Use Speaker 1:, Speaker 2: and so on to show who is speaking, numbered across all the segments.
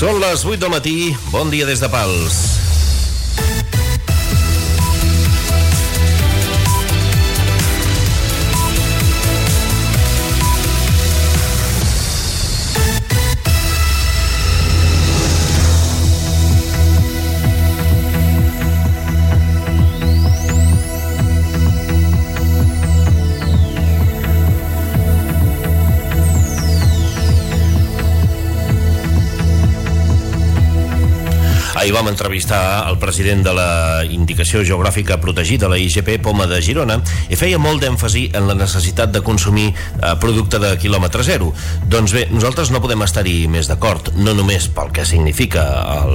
Speaker 1: Són les 8 del matí, bon dia des de Pals. Ahir vam entrevistar el president de la Indicació Geogràfica Protegida, la IGP Poma de Girona, i feia molt d'èmfasi en la necessitat de consumir producte de quilòmetre zero. Doncs bé, nosaltres no podem estar-hi més d'acord, no només pel que significa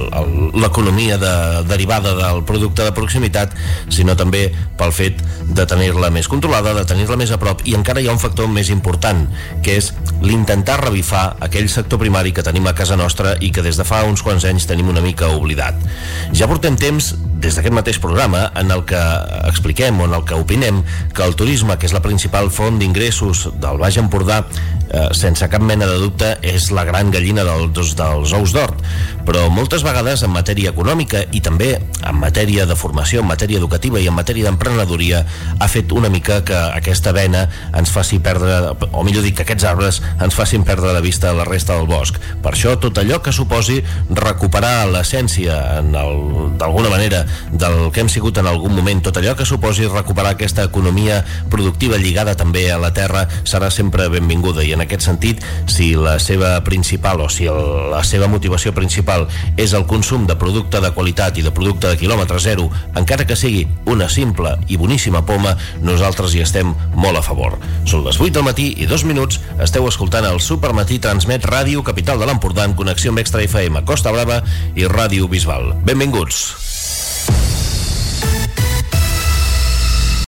Speaker 1: l'economia derivada del producte de proximitat, sinó també pel fet de tenir-la més controlada, de tenir-la més a prop, i encara hi ha un factor més important, que és l'intentar revifar aquell sector primari que tenim a casa nostra i que des de fa uns quants anys tenim una mica oblidat. Ja portem temps des d'aquest mateix programa en el que expliquem o en el que opinem que el turisme, que és la principal font d'ingressos del Baix Empordà, sense cap mena de dubte és la gran gallina dels ous d'or, però moltes vegades en matèria econòmica i també en matèria de formació, en matèria educativa i en matèria d'emprenedoria ha fet una mica que aquesta vena ens faci perdre, o millor dit, que aquests arbres ens facin perdre de vista la resta del bosc. Per això tot allò que suposi recuperar l'essència d'alguna manera del que hem sigut en algun moment, tot allò que suposi recuperar aquesta economia productiva lligada també a la terra serà sempre benvinguda, i en aquest sentit, si la seva principal o si la seva motivació principal és el consum de producte de qualitat i de producte de quilòmetre zero, encara que sigui una simple i boníssima poma, nosaltres hi estem molt a favor. Són les 8 del matí i 2 minuts, esteu escoltant el Supermatí Transmet Ràdio Capital de l'Empordà en connexió amb Extra FM Costa Brava i Ràdio Bisbal. Benvinguts.